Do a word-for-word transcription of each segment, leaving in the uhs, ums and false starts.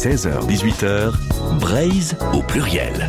seize heures dix-huit heures, Braise au pluriel.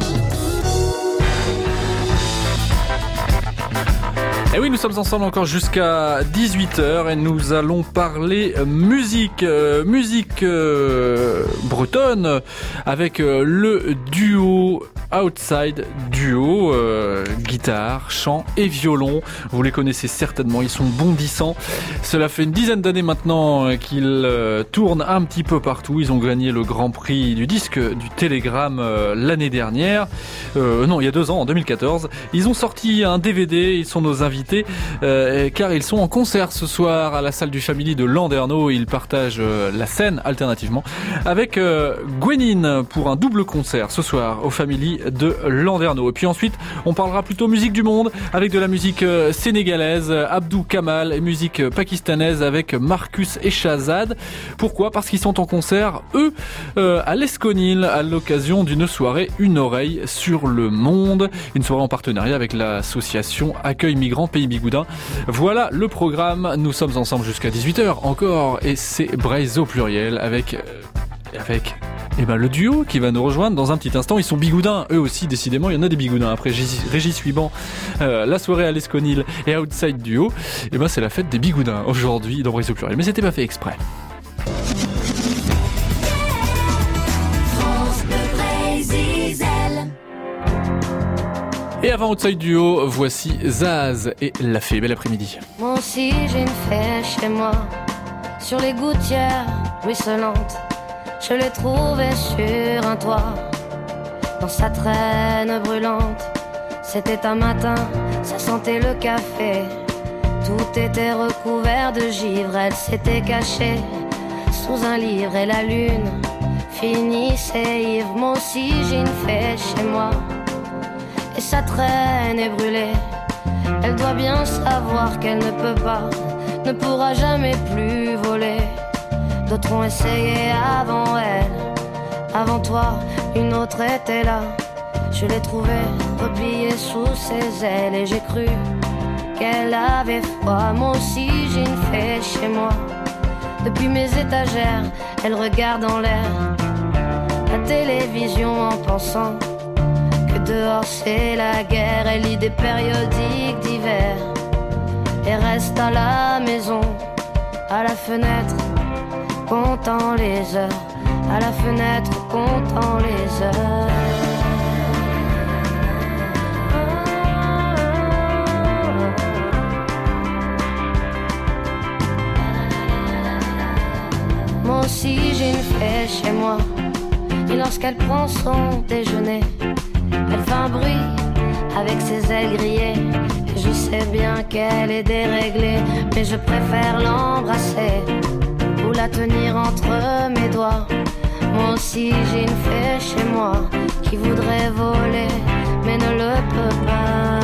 Et oui, nous sommes ensemble encore jusqu'à dix-huit heures et nous allons parler musique, euh, musique euh, bretonne avec euh, le duo Outside Duo, euh, guitare, chant et violon. Vous les connaissez certainement, ils sont bondissants. Cela fait une dizaine d'années maintenant qu'ils euh, tournent un petit peu partout. Ils ont gagné le Grand Prix du disque du Télégramme euh, l'année dernière. Euh, non, il y a deux ans, en deux mille quatorze. Ils ont sorti un D V D, ils sont nos invités, euh, car ils sont en concert ce soir à la salle du Family de Landerneau. Ils partagent euh, la scène alternativement avec euh, Gwenine pour un double concert ce soir au Family de Landerneau. Et puis ensuite, on parlera plutôt musique du monde avec de la musique euh, sénégalaise, Abdou Kamal, et musique euh, pakistanaise avec Marcus et Shahzad. Pourquoi ? Parce qu'ils sont en concert, eux, euh, à l'Esconil, à l'occasion d'une soirée Une oreille sur le monde. Une soirée en partenariat avec l'association Accueil Migrants Pays Bigoudin. Voilà le programme. Nous sommes ensemble jusqu'à dix-huit heures encore. Et c'est Braise au pluriel avec... Euh, avec... Eh ben, le duo qui va nous rejoindre dans un petit instant. Ils sont bigoudins, eux aussi, décidément. Il y en a des bigoudins. Après Régis Suiban, euh, la soirée à l'Esconil et Outside Duo, eh ben, c'est la fête des bigoudins aujourd'hui dans Braise au pluriel. Mais c'était pas fait exprès. Et avant Outside Duo, voici Zaz et La Fée. Bel après-midi. Moi aussi j'ai une fée chez moi, sur les gouttières ruisselantes. Je l'ai trouvée sur un toit, dans sa traîne brûlante. C'était un matin, ça sentait le café. Tout était recouvert de givre. Elle s'était cachée sous un livre et la lune finissait ivre. Moi aussi j'ai une fée chez moi, et sa traîne est brûlée. Elle doit bien savoir qu'elle ne peut pas, ne pourra jamais plus voler. D'autres ont essayé avant elle, avant toi, une autre était là. Je l'ai trouvée repliée sous ses ailes et j'ai cru qu'elle avait froid. Moi aussi j'ai une fée chez moi, depuis mes étagères, elle regarde en l'air la télévision en pensant que dehors c'est la guerre. Elle lit des périodiques d'hiver et reste à la maison, à la fenêtre, comptant les heures, à la fenêtre, comptant les heures. Moi aussi j'ai une fée chez moi, et lorsqu'elle prend son déjeuner, elle fait un bruit avec ses ailes grillées. Et je sais bien qu'elle est déréglée, mais je préfère l'embrasser ou la tenir entre mes doigts. Moi aussi j'ai une fée chez moi qui voudrait voler mais ne le peut pas.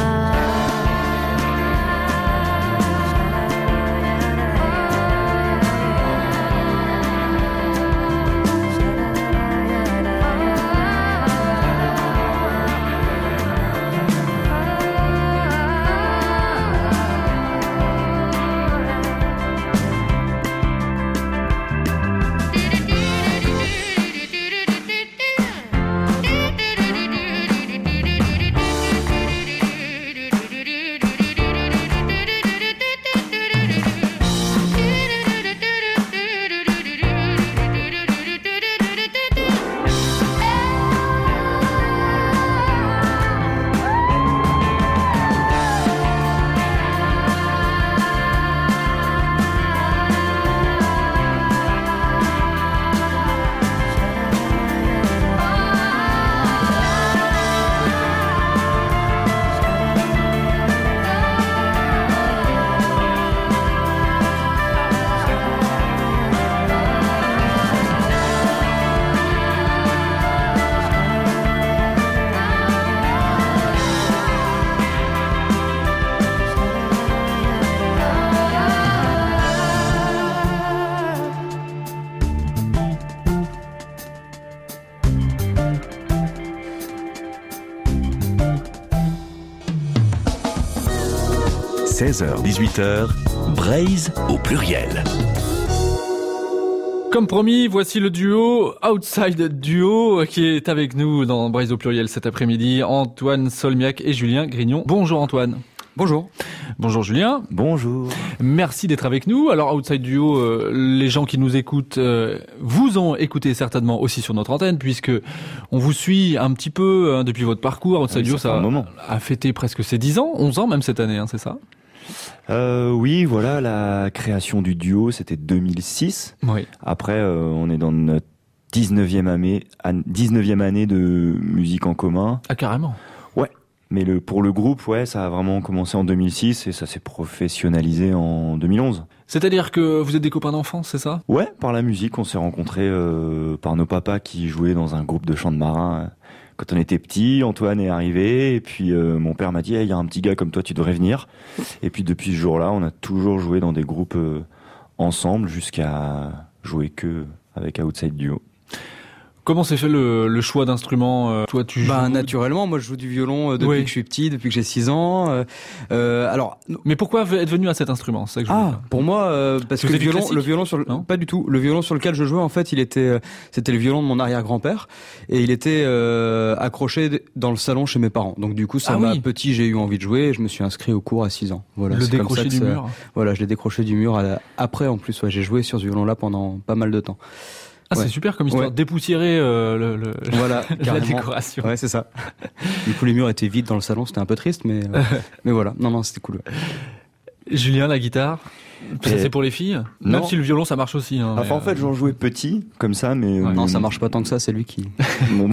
seize heures dix-huit heures, Braise au pluriel. Comme promis, voici le duo Outside Duo qui est avec nous dans Braise au pluriel cet après-midi. Antoine Solmiac et Julien Grignon. Bonjour Antoine. Bonjour. Bonjour Julien. Bonjour. Merci d'être avec nous. Alors Outside Duo, euh, les gens qui nous écoutent euh, vous ont écouté certainement aussi sur notre antenne puisque on vous suit un petit peu hein, depuis votre parcours. Outside oui, Duo, ça, ça un moment. a fêté presque ses dix ans, onze ans même cette année, hein, c'est ça ? Euh, oui, voilà, la création du duo, c'était deux mille six. Oui. Après, euh, on est dans notre dix-neuvième année, dix-neuvième année de musique en commun. Ah carrément. Ouais. Mais le, pour le groupe, ouais, ça a vraiment commencé en deux mille six et ça s'est professionnalisé en deux mille onze. C'est-à-dire que vous êtes des copains d'enfance, c'est ça ? Ouais, par la musique, on s'est rencontrés euh, par nos papas qui jouaient dans un groupe de chant de marins. Euh, Quand on était petit, Antoine est arrivé et puis euh, mon père m'a dit hey, « il y a un petit gars comme toi, tu devrais venir ». Et puis depuis ce jour-là, on a toujours joué dans des groupes euh, ensemble jusqu'à jouer que avec Outside Duo. Comment s'est fait le, le choix d'instrument euh, Toi, tu joues Bah naturellement, moi je joue du violon euh, depuis Oui. que je suis petit, depuis que j'ai six ans. Euh, euh, alors Mais pourquoi être venu à cet instrument ? C'est ça que je voulais ah, dire. pour moi, euh, parce Vous que le faites du violon, classique le violon sur le, Non pas du tout. Le violon sur lequel je jouais, en fait, il était, euh, c'était le violon de mon arrière-grand-père et il était euh, accroché dans le salon chez mes parents. Donc du coup, ça Ah m'a oui. petit, j'ai eu envie de jouer et je me suis inscrit au cours à six ans. Voilà. Le c'est comme décroché ça que du ça- mur. Voilà, je l'ai décroché du mur. À la- Après, en plus, ouais, j'ai joué sur ce violon-là pendant pas mal de temps. Ah, Ouais. c'est super comme histoire. Ouais. Dépoussiérer euh, le, le, Voilà, la carrément. décoration. Ouais, c'est ça. Du coup, les murs étaient vides dans le salon, c'était un peu triste, mais euh, mais voilà. Non, non, c'était cool. Julien, la guitare, ça Et- c'est pour les filles. Non. Même si le violon ça marche aussi. Hein, Enfin, mais, en fait, euh, j'en jouais petit, comme ça, mais... Ouais. euh, Non, ça marche pas tant que ça, c'est lui qui. Mon...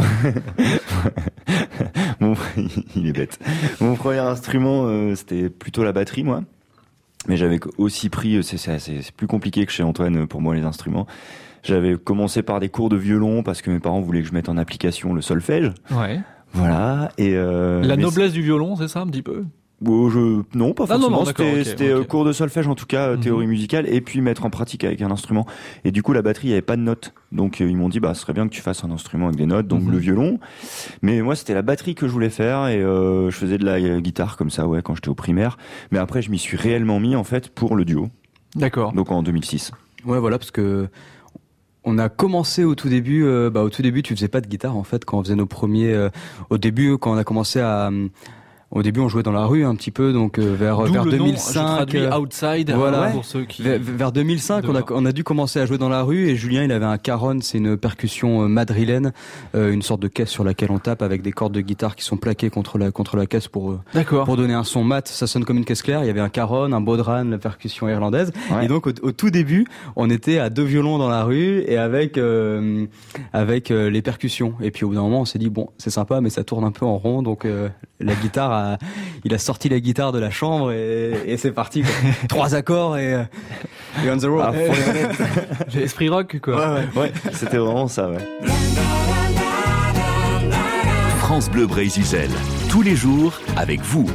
Mon... Il est bête. Mon premier instrument, euh, c'était plutôt la batterie, moi. Mais j'avais aussi pris, c'est, c'est, c'est c'est plus compliqué que chez Antoine pour moi les instruments. J'avais commencé par des cours de violon parce que mes parents voulaient que je mette en application le solfège. Ouais. Voilà. Et euh, La mais noblesse du violon, c'est ça un petit peu. Bon, je... Non, pas Ah, non, forcément. non, d'accord, c'était ok, c'était ok. euh, cours de solfège, en tout cas, euh, Mhm. théorie musicale, et puis mettre en pratique avec un instrument. Et du coup, la batterie, il n'y avait pas de notes. Donc, euh, ils m'ont dit, bah, ce serait bien que tu fasses un instrument avec des notes, donc Mhm. le violon. Mais moi, c'était la batterie que je voulais faire, et euh, je faisais de la euh, guitare comme ça, ouais, quand j'étais au primaire. Mais après, je m'y suis réellement mis, en fait, pour le duo. D'accord. Donc, en deux mille six. Ouais, voilà, parce que on a commencé au tout début. Euh, bah, au tout début, tu faisais pas de guitare en fait quand on faisait nos premiers. Euh, au début, quand on a commencé à euh, Au début, on jouait dans la rue un petit peu, donc euh, vers D'où vers le deux mille nom, cinq. je traduis euh, outside voilà. hein, pour ceux qui. Vers, vers deux mille cinq, on a, on a dû commencer à jouer dans la rue et Julien, il avait un caron, c'est une percussion euh, madrilène, euh, une sorte de caisse sur laquelle on tape avec des cordes de guitare qui sont plaquées contre la contre la caisse pour euh, D'accord. pour donner un son mat. Ça sonne comme une caisse claire. Il y avait un caron, un bodhran, la percussion irlandaise. Ouais. Et donc au, au tout début, on était à deux violons dans la rue et avec euh, avec euh, les percussions. Et puis au bout d'un moment, on s'est dit bon, c'est sympa, mais ça tourne un peu en rond, donc euh, la guitare a, il a sorti la guitare de la chambre et, et c'est parti. Quoi. Trois accords et, et on the road. Ah, faut être honnête. J'ai esprit rock quoi. Ouais, ouais. Ouais, c'était vraiment ça, ouais. France Bleu Brésil, tous les jours avec vous.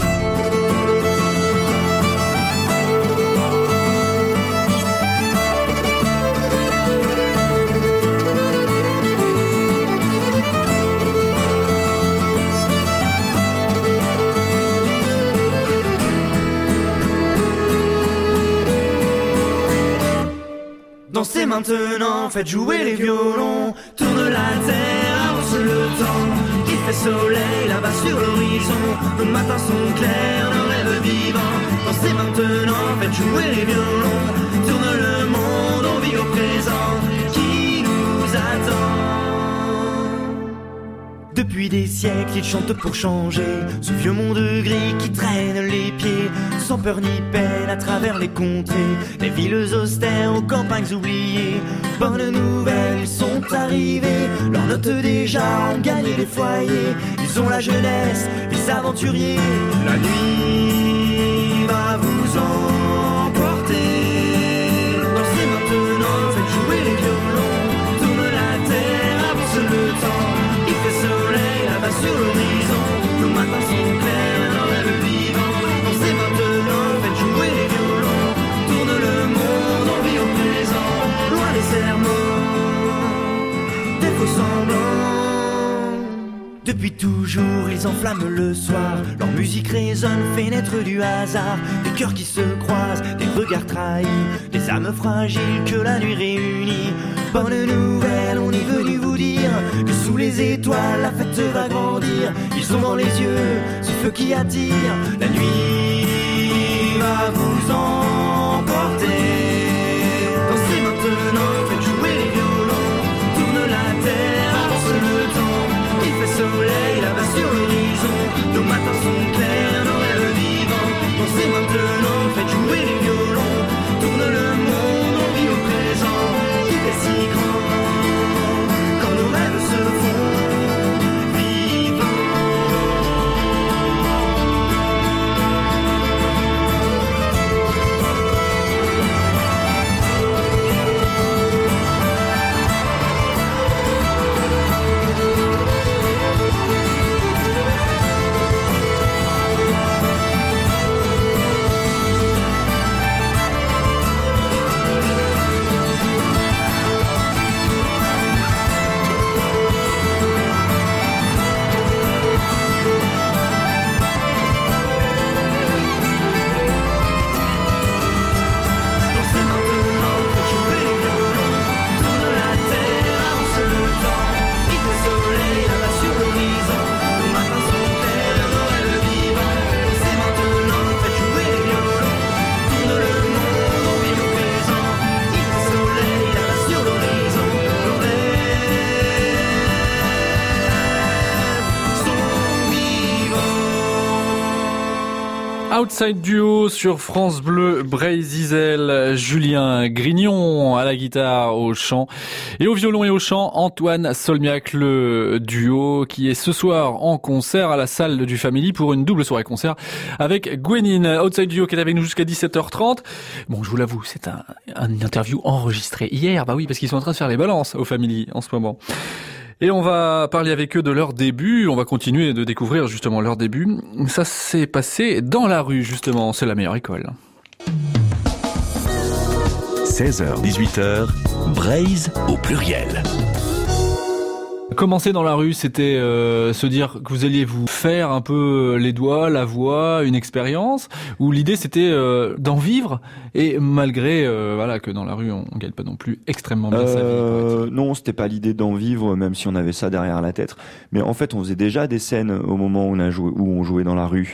Dansez maintenant, faites jouer les violons, tourne la terre, avance le temps. Il fait soleil là-bas sur l'horizon, nos matins sont clairs, nos rêves vivants. Dansez maintenant, faites jouer les violons, tourne le monde, on vit au présent, qui nous attend. Depuis des siècles, ils chantent pour changer ce vieux monde gris qui traîne les pieds, sans peur ni peine à travers les contrées, les villes austères aux campagnes oubliées. Bonne nouvelle, ils sont arrivés, leurs notes déjà ont gagné les foyers. Ils ont la jeunesse, les aventuriers, la nuit va vous emporter. Dansez maintenant, faites jouer les violons, tourne la terre, avance le temps. Il fait soleil là-bas sur l'horizon, nos matins sont clairs, nos rêves vivants. Dansez maintenant, faites jouer les violons, tourne le monde, on vit au présent, loin des serments, des faux semblants. Depuis toujours, ils enflamment le soir. Leur musique résonne, fait naître du hasard. Des cœurs qui se croisent, des regards trahis, des âmes fragiles que la nuit réunit. Bonne nouvelle, on est venu vous dire que sous les étoiles, la fête va grandir. Ils ont dans les yeux ce feu qui attire. La nuit va vous emporter. Dansez maintenant, faites jouer les violons. Tourne la terre, avance le temps. Il fait soleil là-bas sur l'horizon. Nos matins sont clairs, nos rêves vivants. Dansez maintenant, faites jouer les violons. Tourne le monde, on vit au présent. Il est si grand quand nos rêves se font vivants. Outside Duo sur France Bleu, Bray-Zizel, Julien Grignon à la guitare, au chant et au violon et au chant, Antoine Solmiac, le duo qui est ce soir en concert à la salle du Family pour une double soirée concert avec Gwenine. Outside Duo qui est avec nous jusqu'à dix-sept heures trente. Bon, je vous l'avoue, c'est un, un interview enregistré hier, bah oui, parce qu'ils sont en train de faire les balances au Family en ce moment. Et on va parler avec eux de leur début, on va continuer de découvrir justement leur début. Ça s'est passé dans la rue justement, c'est la meilleure école. seize heures dix-huit heures, Braise au pluriel. Commencer dans la rue, c'était euh, se dire que vous alliez vous faire un peu les doigts, la voix, une expérience, ou l'idée c'était euh, d'en vivre, et malgré euh, voilà que dans la rue on, on gagne pas non plus extrêmement bien euh, sa vie. Non, c'était pas l'idée d'en vivre, même si on avait ça derrière la tête. Mais en fait, on faisait déjà des scènes au moment où on a joué, où on jouait dans la rue.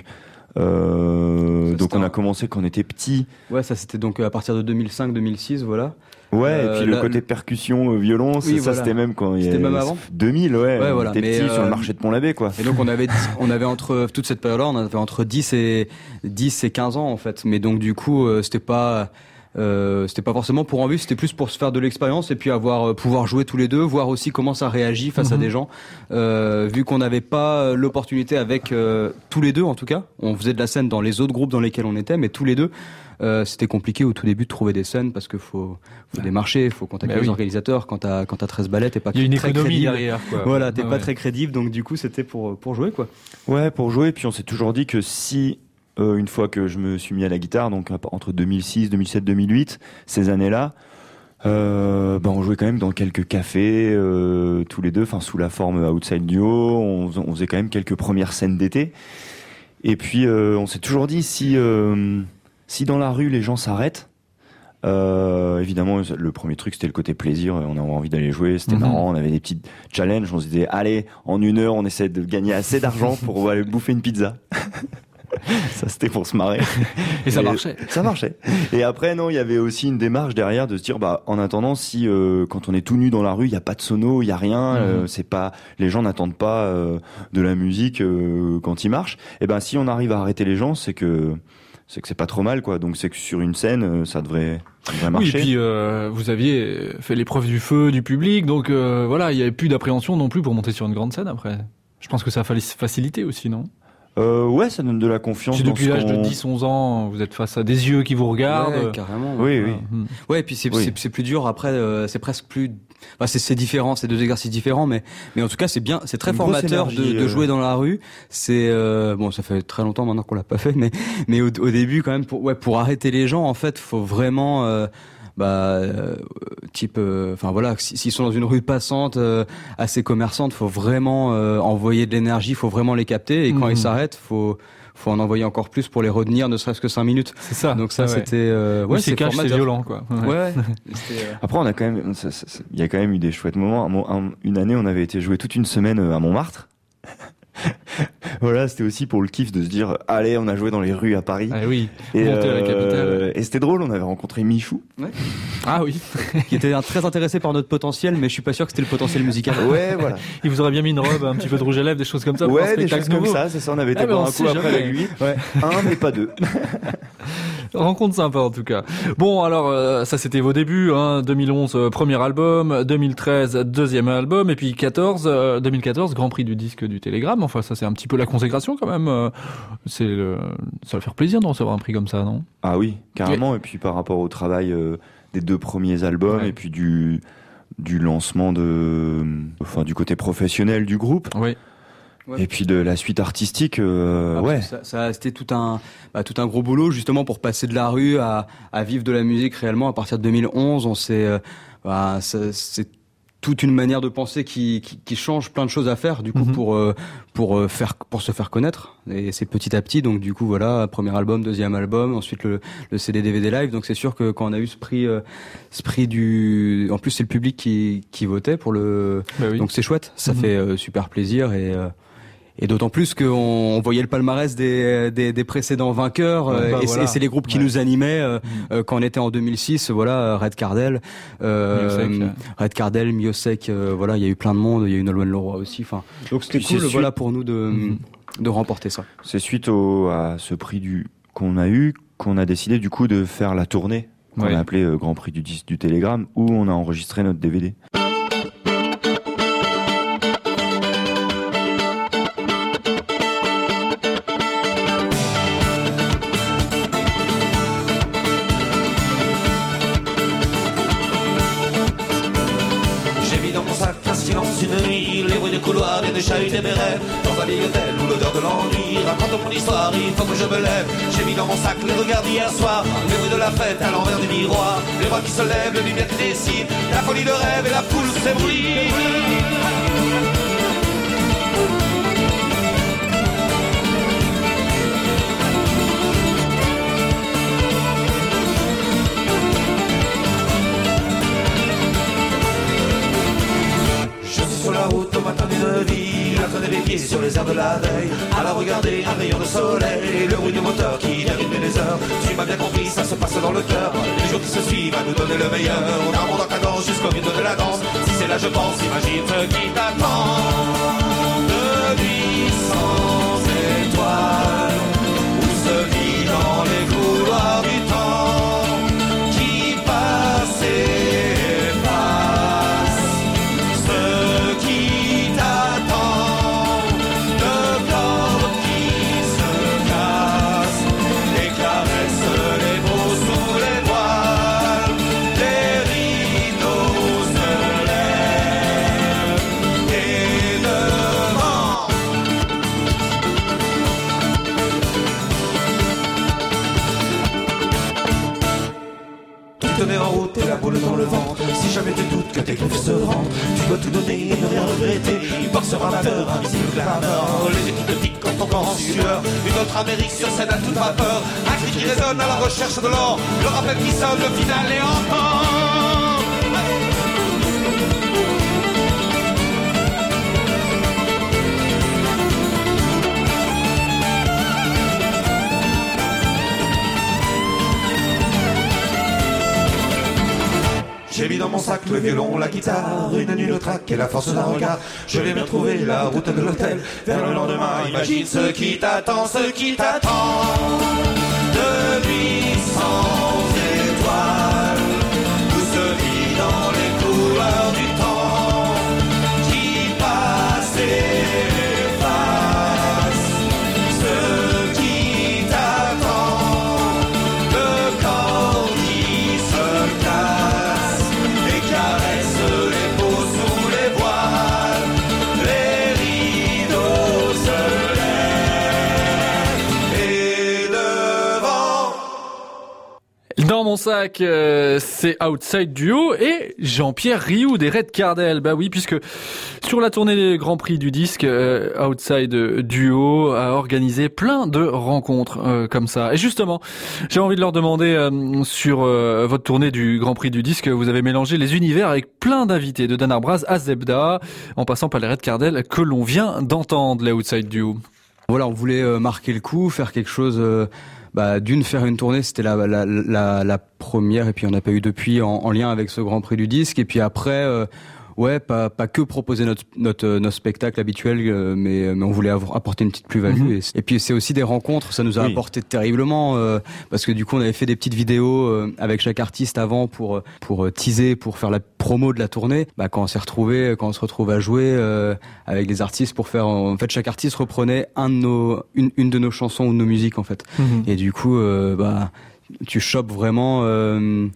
Euh, donc on a commencé quand on était petit. Ouais, ça c'était donc à partir de deux mille cinq deux mille six, voilà. Ouais, euh, et puis là, le côté percussion, euh, violon, oui, ça voilà. c'était même quand il y C'était a même avant deux mille, ouais, ouais on voilà. était Mais petits euh, sur le marché de Pont-l'Abbé, quoi. Et donc on avait on avait entre toute cette période-là, on avait entre dix et dix et quinze ans en fait. Mais donc du coup, euh, c'était pas Euh, c'était pas forcément pour en vivre, c'était plus pour se faire de l'expérience et puis avoir euh, pouvoir jouer tous les deux, voir aussi comment ça réagit face mmh. à des gens. Euh, vu qu'on n'avait pas l'opportunité avec euh, tous les deux en tout cas, on faisait de la scène dans les autres groupes dans lesquels on était, mais tous les deux, euh, c'était compliqué au tout début de trouver des scènes parce que faut, faut démarcher, faut contacter bah les oui. organisateurs. Quand t'as quand t'as treize balais, t'es pas très crédible. Il y a une économie derrière, quoi. Voilà, t'es ah, pas ouais. très crédible, donc du coup c'était pour pour jouer quoi. Ouais, pour jouer. Puis on s'est toujours dit que si Euh, une fois que je me suis mis à la guitare, donc entre deux mille six, deux mille sept, deux mille huit, ces années-là, euh, ben on jouait quand même dans quelques cafés, euh, tous les deux, enfin sous la forme Outside Duo. On, on faisait quand même quelques premières scènes d'été. Et puis euh, on s'est toujours dit si euh, si dans la rue les gens s'arrêtent. Euh, évidemment, le premier truc c'était le côté plaisir. On avait envie d'aller jouer, c'était mmh. marrant. On avait des petits challenges. On se disait allez, en une heure, on essaie de gagner assez d'argent pour aller bouffer une pizza. Ça c'était pour se marrer. Et ça marchait. Ça marchait. Et après non, il y avait aussi une démarche derrière de se dire bah en attendant si euh, quand on est tout nu dans la rue, il y a pas de sono, il y a rien, mmh. euh, c'est pas les gens n'attendent pas euh, de la musique euh, quand ils marchent. Et ben si on arrive à arrêter les gens, c'est que c'est que c'est pas trop mal quoi. Donc c'est que sur une scène, ça devrait ça devrait marcher. Oui, et puis euh, vous aviez fait l'épreuve du feu du public, donc euh, voilà, il y avait plus d'appréhension non plus pour monter sur une grande scène après. Je pense que ça a facilité aussi, non? Euh, ouais, ça donne de la confiance. Si depuis l'âge de dix onze ans, vous êtes face à des yeux qui vous regardent. Ouais, carrément. Oui, oui. Mmh. Ouais, et puis c'est, oui. c'est, c'est plus dur après, euh, c'est presque plus, enfin, c'est, c'est différent, c'est deux exercices différents, mais, mais en tout cas, c'est bien, c'est très Une formateur énergie, de, de jouer euh... dans la rue. C'est, euh, bon, ça fait très longtemps maintenant qu'on l'a pas fait, mais, mais au, au début, quand même, pour, ouais, pour arrêter les gens, en fait, faut vraiment, euh, bah, euh, type, enfin euh, voilà, s'ils sont dans une rue passante euh, assez commerçante, faut vraiment euh, envoyer de l'énergie, faut vraiment les capter, et quand mmh. ils s'arrêtent, faut faut en envoyer encore plus pour les retenir, ne serait-ce que cinq minutes. C'est ça. Donc ça, ah ouais. c'était euh, ouais, oui, c'est cash, c'est violent, quoi. Ouais. ouais. Après, on a quand même, il y a quand même eu des chouettes moments. Un, une année, on avait été jouer toute une semaine à Montmartre. Voilà, c'était aussi pour le kiff de se dire, allez, on a joué dans les rues à Paris. Ah oui, et, monter euh, à la capitale. Et c'était drôle, on avait rencontré Michou. Ouais. Ah oui. Qui était très intéressé par notre potentiel, mais je suis pas sûr que c'était le potentiel musical. Ouais, voilà. Il vous aurait bien mis une robe, un petit peu de rouge à lèvres, des choses comme ça. Ouais, des choses nouveau. Comme ça, c'est ça, on avait été ah, boire un coup après avec lui. Ouais. Un, mais pas deux. Rencontre sympa en tout cas. Bon alors euh, ça c'était vos débuts, hein, deux mille onze euh, premier album, deux mille treize deuxième album et puis quatorze, euh, deux mille quatorze Grand Prix du disque du Télégramme. Enfin ça c'est un petit peu la consécration quand même. Euh, c'est le... ça va faire plaisir de recevoir un prix comme ça, non? Ah oui, carrément. Et, et puis par rapport au travail euh, des deux premiers albums ouais. et puis du du lancement de, enfin du côté professionnel du groupe. Oui. Ouais. Et puis de la suite artistique, euh, ouais. Ça, ça c'était tout un, bah, tout un gros boulot justement pour passer de la rue à, à vivre de la musique réellement. À partir de deux mille onze, on s'est, euh, bah, ça, c'est toute une manière de penser qui, qui, qui change, plein de choses à faire du coup mm-hmm. pour euh, pour euh, faire pour se faire connaître. Et c'est petit à petit. Donc du coup voilà, premier album, deuxième album, ensuite le, le C D D V D live. Donc c'est sûr que quand on a eu ce prix, euh, ce prix du, en plus c'est le public qui qui votait pour le. Bah oui. Donc c'est chouette, ça mm-hmm. fait euh, super plaisir et. Euh, Et d'autant plus qu'on voyait le palmarès des, des, des précédents vainqueurs, ouais, bah et, voilà. c'est, et c'est les groupes qui ouais. nous animaient euh, mmh. euh, quand on était en deux mille six. Voilà, Red Cardel, euh, Miosek, Red Cardel, Miosek. Euh, voilà, il y a eu plein de monde. Il y a eu Nolwenn Leroy aussi. Enfin, donc c'était cool, suite... voilà, pour nous de mmh. de remporter ça. C'est suite au, à ce prix du qu'on a eu qu'on a décidé du coup de faire la tournée qu'on ouais. a appelée euh, Grand Prix du disque du Télégramme, où on a enregistré notre D V D. Et de chahuter mes rêves dans un lit d'hôtel où l'odeur de l'ennui raconte mon histoire. Il faut que je me lève. J'ai mis dans mon sac les regards d'hier soir, les bruits de la fête à l'envers du miroir, les voix qui se lèvent, les lumières qui décident, la folie de rêve et la foule s'ébrouille. Au matin d'une ville, à traîner les pieds sur les airs de la veille, à la regarder un rayon de soleil, le bruit du moteur qui rythme les heures. Tu m'as bien compris, ça se passe dans le cœur. Les jours qui se suivent à nous donner le meilleur. On a un monde en cadence jusqu'au rythme de la danse. Si c'est là je pense, imagine ce qui t'attend. De nuit sans étoiles, où se vit dans les couloirs du temps, qui passe et dans le ventre. Si jamais tu doutes que tes griffes se rendent, tu dois tout donner et ne rien regretter. Une boxe sur un peur, invisible glamour. Les équipes piquent quand on en sueur. Une autre Amérique sur scène à toute vapeur. Un cri qui résonne à la recherche de l'or. Le rappel qui sonne, le final et encore. J'ai mis dans mon sac le violon, la guitare, une nuit le trac et la force d'un regard. Je l'ai bien trouvé, la route de l'hôtel, vers le lendemain. Imagine ce qui t'attend, ce qui t'attend. De nuit sans étoiles, où se vit dans les couloirs du temps, qui passe et efface ce qui t'attend. Le corps qui se casse caresse les peaux sous les voiles, les rideaux se lèvent et devant sac, euh, c'est Outside Duo et Jean-Pierre Rioux des Red Cardel. Bah oui, puisque sur la tournée des Grands Prix du disque, euh, Outside Duo a organisé plein de rencontres euh, comme ça. Et justement, j'ai envie de leur demander euh, sur euh, votre tournée du Grand Prix du disque, vous avez mélangé les univers avec plein d'invités, de Dan Arbraz à Zebda, en passant par les Red Cardel que l'on vient d'entendre, les Outside Duo. Voilà, on voulait euh, marquer le coup, faire quelque chose. Euh, bah, d'une, faire une tournée, c'était la, la, la, la première, et puis on n'a pas eu depuis en, en lien avec ce Grand Prix du disque. Et puis après, euh, ouais, pas, pas que proposer notre, notre, notre spectacle habituel, euh, mais, mais on voulait avoir, apporter une petite plus-value. Mm-hmm. Et, et puis c'est aussi des rencontres, ça nous a oui. apporté terriblement, euh, parce que du coup on avait fait des petites vidéos euh, avec chaque artiste avant pour, pour teaser, pour faire la promo de la tournée. Bah, quand on s'est retrouvés, quand on se retrouve à jouer euh, avec des artistes pour faire, en fait chaque artiste reprenait un de nos, une, une de nos chansons ou de nos musiques en fait. Mm-hmm. Et du coup, euh, bah, tu chopes vraiment. Euh,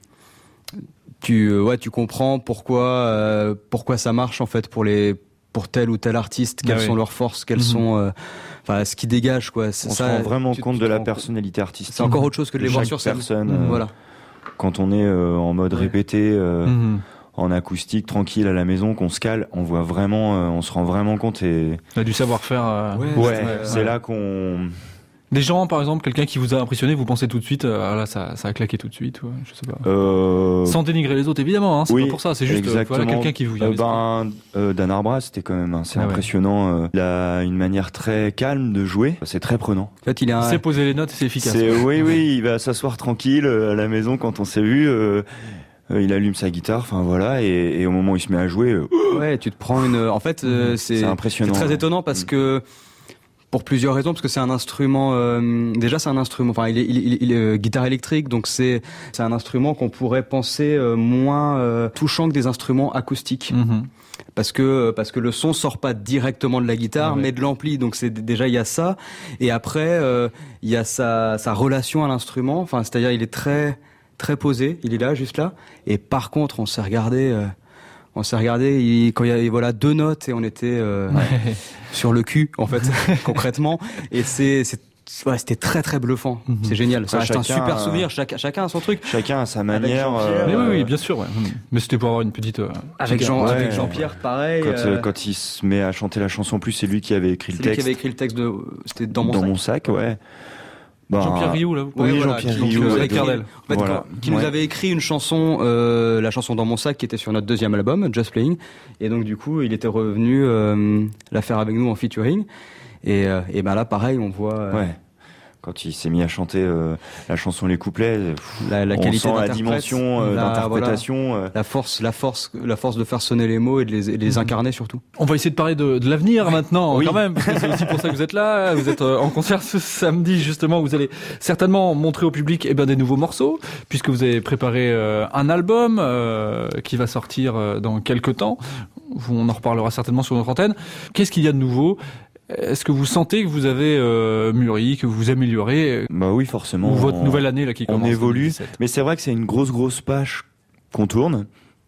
tu ouais tu comprends pourquoi euh, pourquoi ça marche en fait pour les pour tel ou tel artiste, quelles ah oui. sont leurs forces, quelles mm-hmm. sont euh, enfin ce qui dégage quoi. C'est on ça, se rend vraiment tu, compte tu de la compte. personnalité artistique. C'est encore autre chose que de les de voir sur scène. Personne, mmh. euh, voilà. Quand on est euh, en mode ouais. répété euh, mmh. en acoustique tranquille à la maison, qu'on se cale, on voit vraiment euh, on se rend vraiment compte et il y a du savoir-faire euh... ouais, ouais, ouais c'est ouais. là qu'on des gens, par exemple, quelqu'un qui vous a impressionné, vous pensez tout de suite, euh, là, ça, ça a claqué tout de suite, ouais, je sais pas. Euh... Sans dénigrer les autres, évidemment, hein, c'est oui, pas pour ça, c'est juste euh, voilà, quelqu'un qui vous vient. Euh, ben, euh, Dan Arbraz, c'était quand même assez ah impressionnant. Ouais. Il a une manière très calme de jouer, c'est très prenant. En fait, il a un... c'est poser les notes, c'est efficace. C'est, oui, oui, il va s'asseoir tranquille à la maison quand on s'est vu. Euh... Il allume sa guitare, enfin voilà, et, et au moment où il se met à jouer, euh... ouais, tu te prends une. En fait, euh, c'est, c'est impressionnant. C'est très étonnant parce mmh. que. Pour plusieurs raisons, parce que c'est un instrument. Euh, déjà, c'est un instrument. Enfin, il est, il, il, il est euh, guitare électrique, donc c'est c'est un instrument qu'on pourrait penser euh, moins euh, touchant que des instruments acoustiques. Mm-hmm. Parce que parce que le son sort pas directement de la guitare, ouais. mais de l'ampli. Donc c'est déjà il y a ça. Et après, euh, il y a sa sa relation à l'instrument. Enfin, c'est-à-dire il est très très posé. Il est là, juste là. Et par contre, on s'est regardé. Euh, On s'est regardé il, quand il y avait voilà deux notes et on était euh, ouais. sur le cul en fait concrètement et c'est c'est ouais, c'était très très bluffant. Mm-hmm. C'est génial. Ça reste un super souvenir. Chacun chacun a son truc. Chacun a sa manière. Euh... Mais oui oui bien sûr. Ouais. Mais c'était pour avoir une petite. Euh, avec Jean ouais. avec Jean-Pierre pareil. Quand, euh... quand il se met à chanter la chanson, plus c'est lui qui avait écrit c'est le texte. C'est lui qui avait écrit le texte de. C'était dans mon dans sac. mon sac ouais. Ben, Jean-Pierre Rioux là. Oui, ouais, Jean-Pierre voilà, Rioux, Red Cardel. En fait, voilà. qui ouais. nous avait écrit une chanson, euh, la chanson Dans mon sac, qui était sur notre deuxième album, Just Playing. Et donc du coup, il était revenu euh, la faire avec nous en featuring. Et, euh, et ben là, pareil, on voit. Euh, ouais. Quand il s'est mis à chanter euh, la chanson, les couplets, pff, la, la on qualité sent la dimension euh, la, d'interprétation, voilà, euh. la force, la force, la force de faire sonner les mots et de les, de les incarner surtout. On va essayer de parler de, de l'avenir oui. maintenant, oui. quand même, parce que c'est aussi pour ça que vous êtes là. Vous êtes en concert ce samedi justement. Vous allez certainement montrer au public eh ben des nouveaux morceaux, puisque vous avez préparé euh, un album euh, qui va sortir euh, dans quelques temps. On en reparlera certainement sur notre antenne. Qu'est-ce qu'il y a de nouveau? Est-ce que vous sentez que vous avez euh, mûri, que vous vous améliorez? Bah oui, forcément. Ou votre on, nouvelle année là qui commence. On évolue, deux mille dix-sept. Mais c'est vrai que c'est une grosse grosse page qu'on tourne.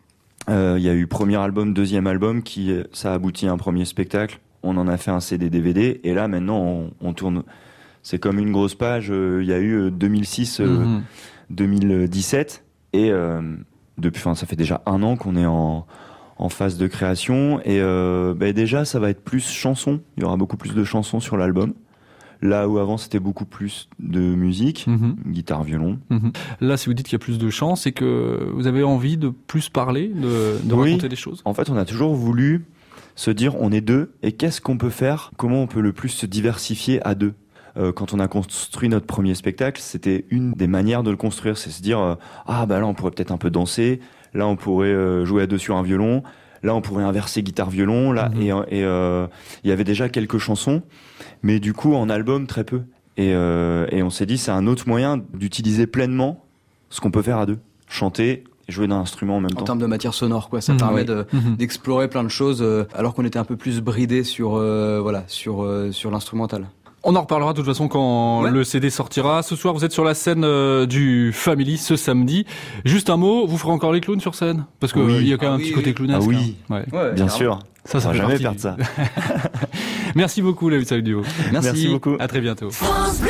Il euh, y a eu premier album, deuxième album, qui ça a abouti à un premier spectacle. On en a fait un C D D V D, et là maintenant on, on tourne. C'est comme une grosse page. Il euh, y a eu deux mille six, euh, mm-hmm. deux mille dix-sept, et euh, depuis, enfin ça fait déjà un an qu'on est en en phase de création et euh, bah déjà ça va être plus chansons, il y aura beaucoup plus de chansons sur l'album, là où avant c'était beaucoup plus de musique, mmh. guitare, violon. Mmh. Là si vous dites qu'il y a plus de chants, c'est que vous avez envie de plus parler, de, de oui. raconter des choses. En fait on a toujours voulu se dire on est deux et qu'est-ce qu'on peut faire, comment on peut le plus se diversifier à deux. Euh, quand on a construit notre premier spectacle, c'était une des manières de le construire, c'est se dire euh, ah bah là on pourrait peut-être un peu danser, là on pourrait euh, jouer à deux sur un violon, là on pourrait inverser guitare-violon, là mmh. et et euh, il y avait déjà quelques chansons, mais du coup en album très peu. Et euh, et on s'est dit c'est un autre moyen d'utiliser pleinement ce qu'on peut faire à deux, chanter et jouer d'un instrument en même en temps. En termes de matière sonore, quoi, ça mmh, permet oui. de, mmh. d'explorer plein de choses, euh, alors qu'on était un peu plus bridé sur euh, voilà sur euh, sur l'instrumental. On en reparlera de toute façon quand ouais. le C D sortira. Ce soir, vous êtes sur la scène euh, du Family ce samedi. Juste un mot, vous ferez encore les clowns sur scène? Parce qu'il oui. y a quand même ah, un petit oui, côté oui. clownesque. Ah oui, hein. ouais. Ouais, bien sûr. Ça, ça on va jamais partie. perdre ça. Merci beaucoup, les Outside Duo. Merci. Merci beaucoup. À très bientôt. France Bleu.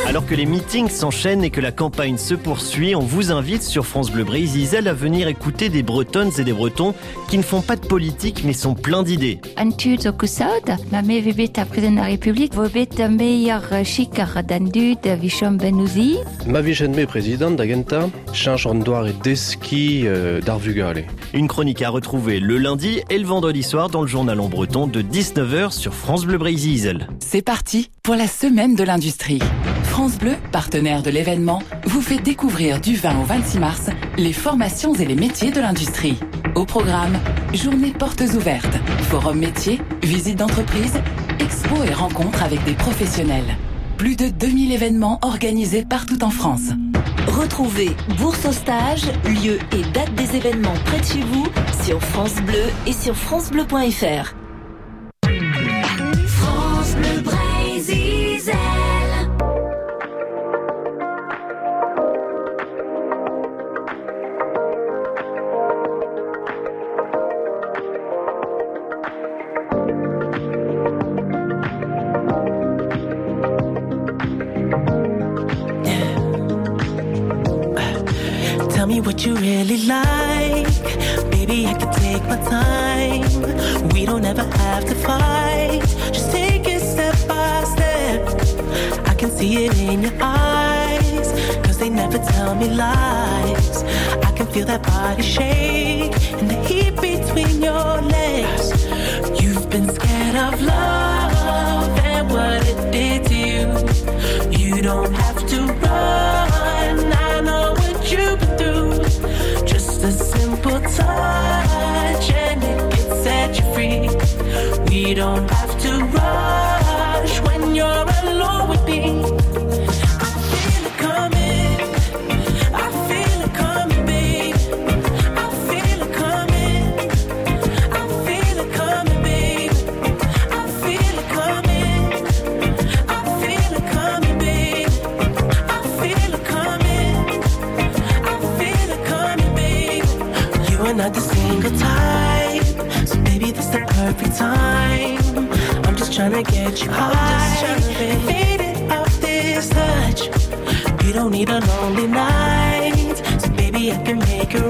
Alors que les meetings s'enchaînent et que la campagne se poursuit, on vous invite sur France Bleu Brésil à venir écouter des Bretonnes et des Bretons qui ne font pas de politique mais sont pleins d'idées. Antud zo koussaud, ma me vebet a président de la République, vebet a meilleur chikar d'Andud, Vichom Benouzi. Ma vision me président d'Agenta, change en doire et deski euh, d'Arvugale. Une chronique à retrouver le lundi et le vendredi soir dans le journal en breton de dix-neuf heures sur France Bleu Brésil. C'est parti pour la semaine de l'industrie. France Bleu, partenaire de l'événement, vous fait découvrir du vingt au vingt-six mars les formations et les métiers de l'industrie. Au programme, journée portes ouvertes, forum métiers, visites d'entreprise, expos et rencontres avec des professionnels. Plus de deux mille événements organisés partout en France. Retrouvez bourse au stage, lieu et date des événements près de chez vous sur France Bleu et sur francebleu point f r. France Bleu Brésil. Tell me what you really like. Baby, I can take my time. We don't ever have to fight. Just take it step by step. I can see it in your eyes, cause they never tell me lies. I can feel that body shake and the heat between your legs. You've been scared of love and what it did to you. You don't have to run, I know what you've been through. Just a simple touch and it can set you free. We don't have to rush when you're alone with me. I feel it coming, I feel it coming, babe. I feel it coming, I feel it coming, babe. I feel it coming, I feel it coming, babe. I feel it coming, I feel it coming, babe. You are not the single type, so baby this the perfect time. I'm just tryna get you high, and faded off this touch. You don't need a lonely night, so baby I can make it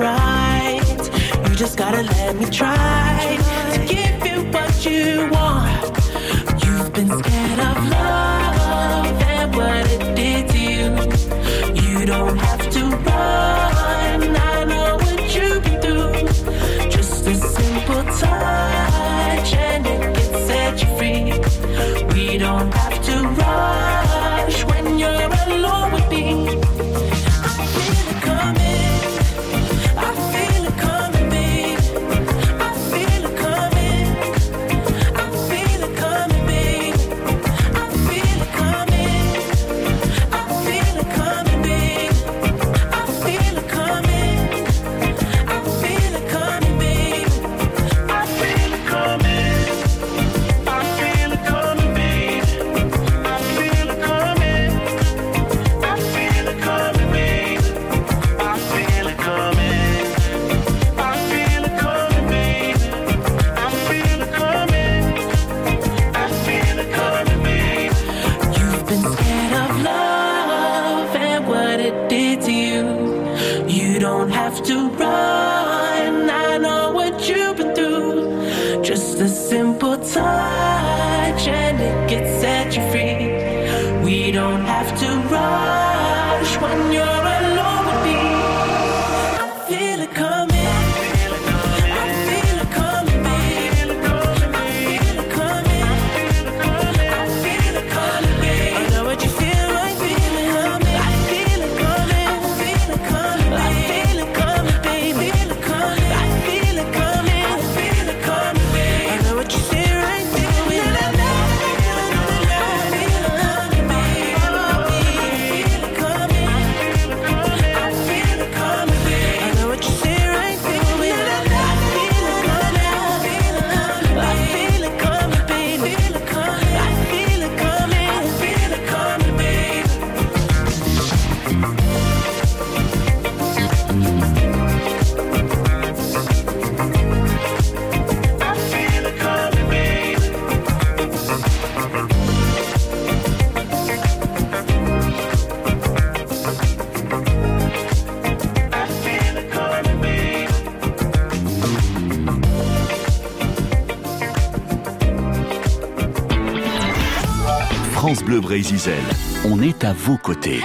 right. You just gotta let me try to give you what you want. You've been scared of love and what it did to you. You don't have to run, I know what you've been through. Just a simple touch and it can set you free. We don't have to rush when you're alone with me. I feel it coming, I feel it coming, babe. I feel it coming, I feel it coming, babe. I feel it coming, I feel it coming, babe. I feel it coming, I feel it coming, babe. I feel it coming, I feel it coming, babe. I feel it coming, I feel it coming, babe. I feel it coming, I feel it coming, babe. I feel it coming, I feel it coming, babe. You've been scared of love and what it did to you. You don't have to run, I know what you've been through. Just a simple touch and it can set you free. We don't have to rush when you're alone with me. I feel it coming, I feel it coming, babe. I feel it coming, I feel it coming, babe. I know what you feel like, feeling coming. I feel it coming, I feel it coming, I feel it coming, babe. I feel it coming, I feel it coming, babe. I know what you feel right there. I feel it coming, babe. I feel it coming. France Bleu Brésil, on est à vos côtés.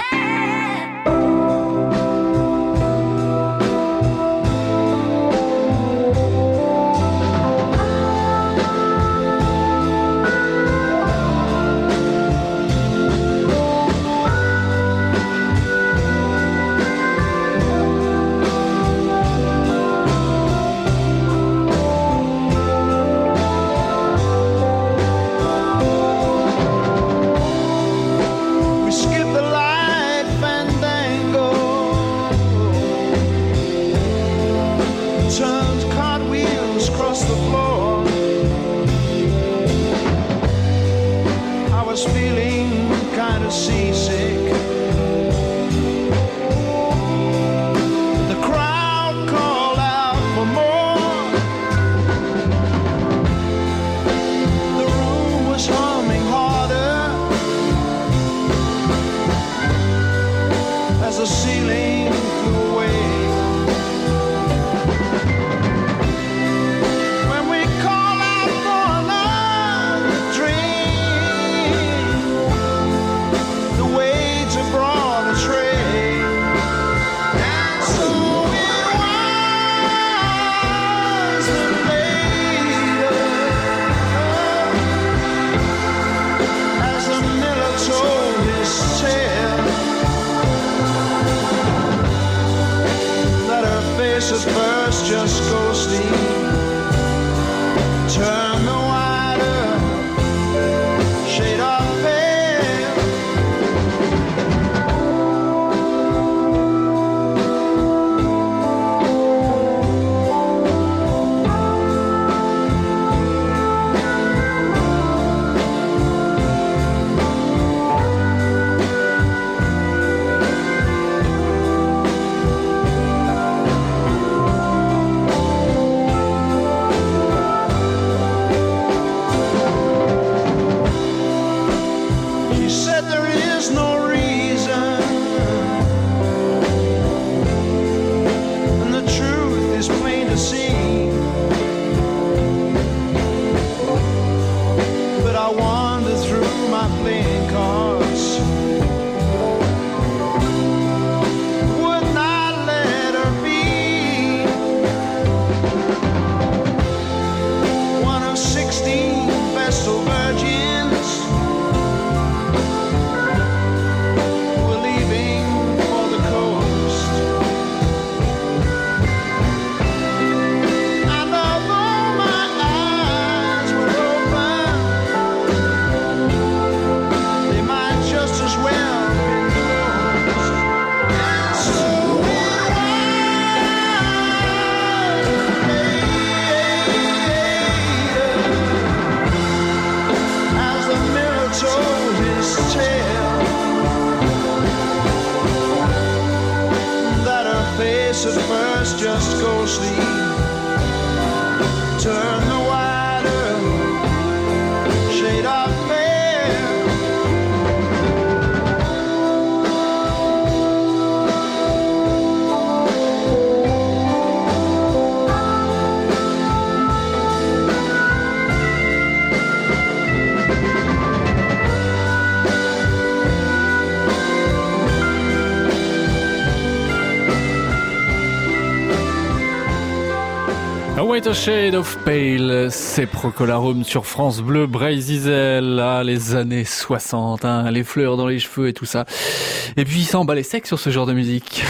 White a Shade of Pale, c'est Procolarum sur France Bleu Brésil, ah, les années soixante, hein, les fleurs dans les cheveux et tout ça. Et puis ça emballait sec sur ce genre de musique.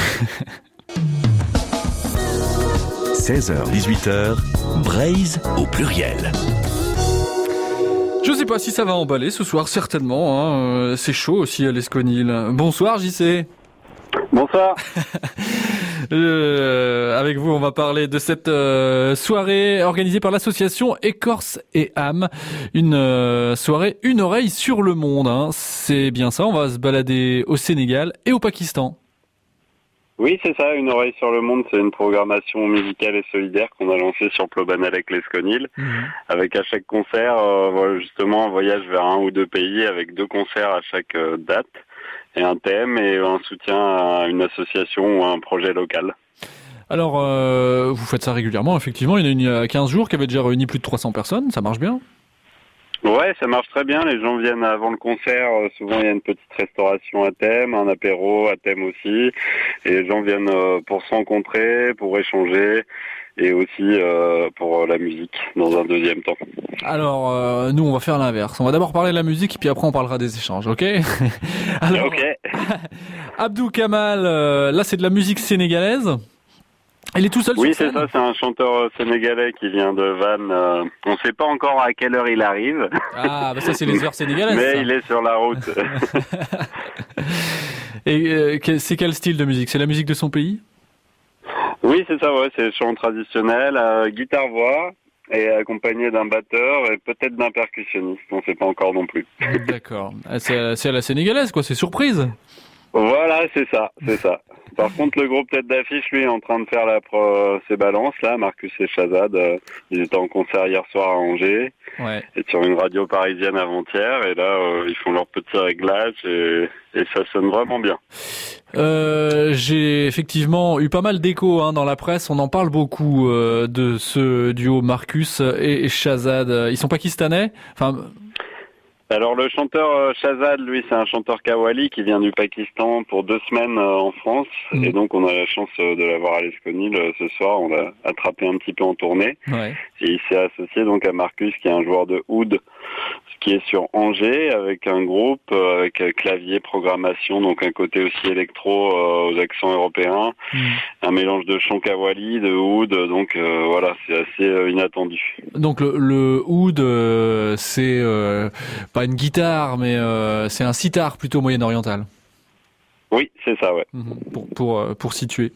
seize heures dix-huit heures, Brésil au pluriel. Je sais pas si ça va emballer ce soir, certainement, hein. C'est chaud aussi à l'Esconil. Bonsoir J C. Bonsoir. Euh, avec vous, on va parler de cette euh, soirée organisée par l'association Écorce et âme. Une euh, soirée, une oreille sur le monde. Hein. C'est bien ça, on va se balader au Sénégal et au Pakistan. Oui, c'est ça, une oreille sur le monde, c'est une programmation musicale et solidaire qu'on a lancée sur Plobanalec l'Esconil, mmh. avec à chaque concert, euh, justement, un voyage vers un ou deux pays avec deux concerts à chaque euh, date. Et un thème et un soutien à une association ou à un projet local. Alors, euh, vous faites ça régulièrement, effectivement. Il y en a une il y a quinze jours qui avait déjà réuni plus de trois cents personnes. Ça marche bien ? Ouais, ça marche très bien. Les gens viennent avant le concert. Euh, souvent, il y a une petite restauration à thème, un apéro à thème aussi. Et les gens viennent euh, pour se rencontrer, pour échanger et aussi euh, pour la musique dans un deuxième temps. Alors, euh, nous, on va faire l'inverse. On va d'abord parler de la musique, puis après, on parlera des échanges, ok? Alors, ok. Abdou Kamal, euh, là, c'est de la musique sénégalaise. Il est tout seul Oui, sur scène? c'est ça, c'est un chanteur sénégalais qui vient de Vannes. Euh, on ne sait pas encore à quelle heure il arrive. Ah, bah ça, c'est les heures sénégalaises. Mais ça. il est sur la route. Et euh, c'est quel style de musique? C'est la musique de son pays? Oui, c'est ça, ouais, c'est chant traditionnel, euh, guitare-voix, et accompagné d'un batteur et peut-être d'un percussionniste, on ne sait pas encore non plus. D'accord. C'est, c'est à la sénégalaise, quoi, c'est surprise. Voilà, c'est ça, c'est ça. Par contre, le groupe tête d'affiche, lui, est en train de faire la pro- ses balances, là, Marcus et Shazad. Euh, ils étaient en concert hier soir à Angers, ouais. Et sur une radio parisienne avant-hier, et là, euh, ils font leurs petits réglages, et, et ça sonne vraiment bien. Euh, j'ai effectivement eu pas mal d'échos hein, dans la presse, on en parle beaucoup euh, de ce duo Marcus et Shazad. Ils sont pakistanais? Enfin... Alors le chanteur euh, Shazad, lui, c'est un chanteur Qawwali qui vient du Pakistan pour deux semaines euh, en France. Mmh. Et donc on a la chance euh, de l'avoir à l'Esconil euh, ce soir. On l'a attrapé un petit peu en tournée. Ouais. Et il s'est associé donc à Marcus, qui est un joueur de oud, qui est sur Angers, avec un groupe, euh, avec euh, clavier, programmation, donc un côté aussi électro euh, aux accents européens. Mmh. Un mélange de chant Qawwali, de oud, donc euh, voilà, c'est assez euh, inattendu. Donc le, le oud, euh, c'est... Euh, pas une guitare, mais euh, c'est un sitar plutôt moyen-oriental. Oui, c'est ça, ouais. Pour pour pour situer,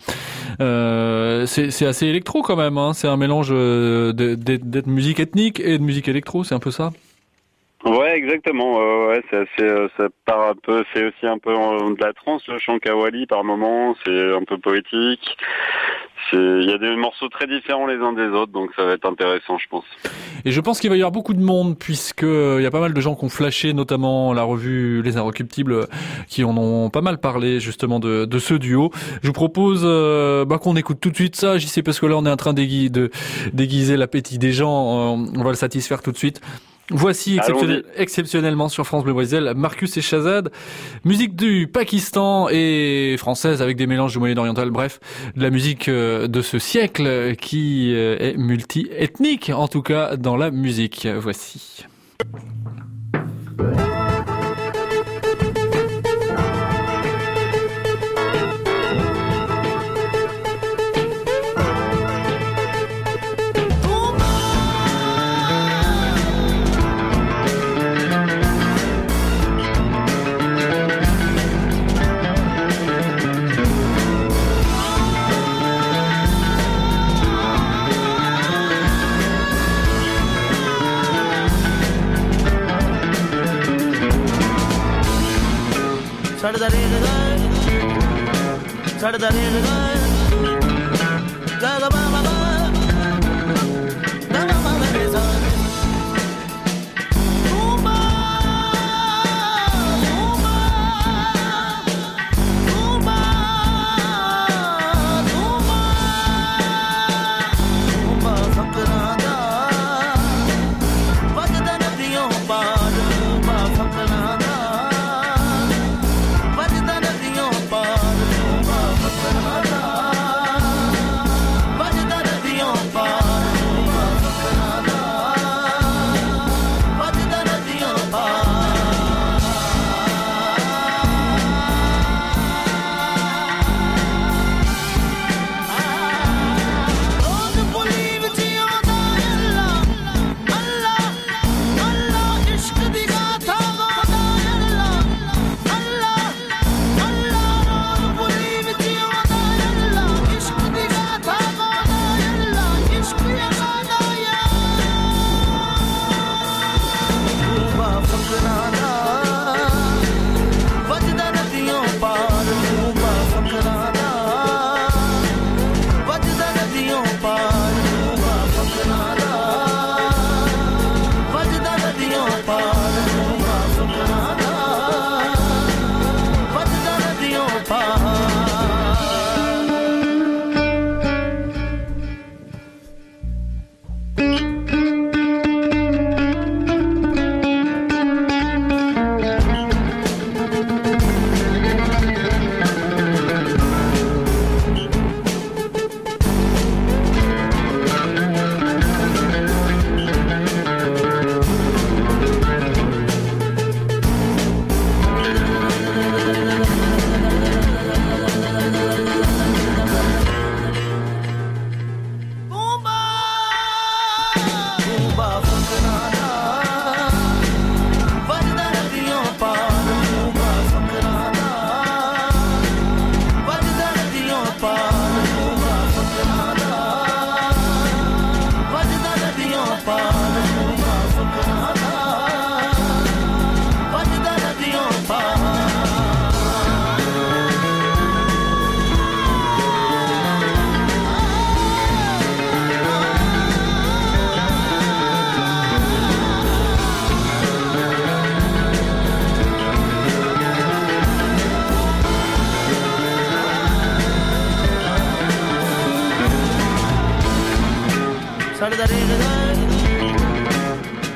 euh, c'est c'est assez électro quand même. Hein. C'est un mélange de, de, de musique ethnique et de musique électro. C'est un peu ça. Ouais, exactement. Euh, ouais, c'est assez, euh, ça part un peu. C'est aussi un peu euh, de la trance, le chant Qawwali par moment. C'est un peu poétique. C'est, il y a des morceaux très différents les uns des autres, donc ça va être intéressant, je pense. Et je pense qu'il va y avoir beaucoup de monde, puisque il y a pas mal de gens qui ont flashé, notamment la revue Les Inrecuptibles, qui en ont pas mal parlé justement de, de ce duo. Je vous propose euh, bah, qu'on écoute tout de suite ça, j'y sais, parce que là on est en train d'égui- de déguiser l'appétit des gens, euh, on va le satisfaire tout de suite. Voici exceptionnel, exceptionnellement sur France Bleu Brésil, Marcus et Shazad, musique du Pakistan et française avec des mélanges du Moyen-Oriental, bref, de la musique de ce siècle qui est multi-ethnique, en tout cas dans la musique. Voici. चढ़दा rail गाय चढ़दा rail गाय जागा बाबा जागा बाबा रे सा तुमा तुमा तुमा तुमा तुमा सपना वजदा नदियों पार बा सपना वजदा नदियों पार बा सपना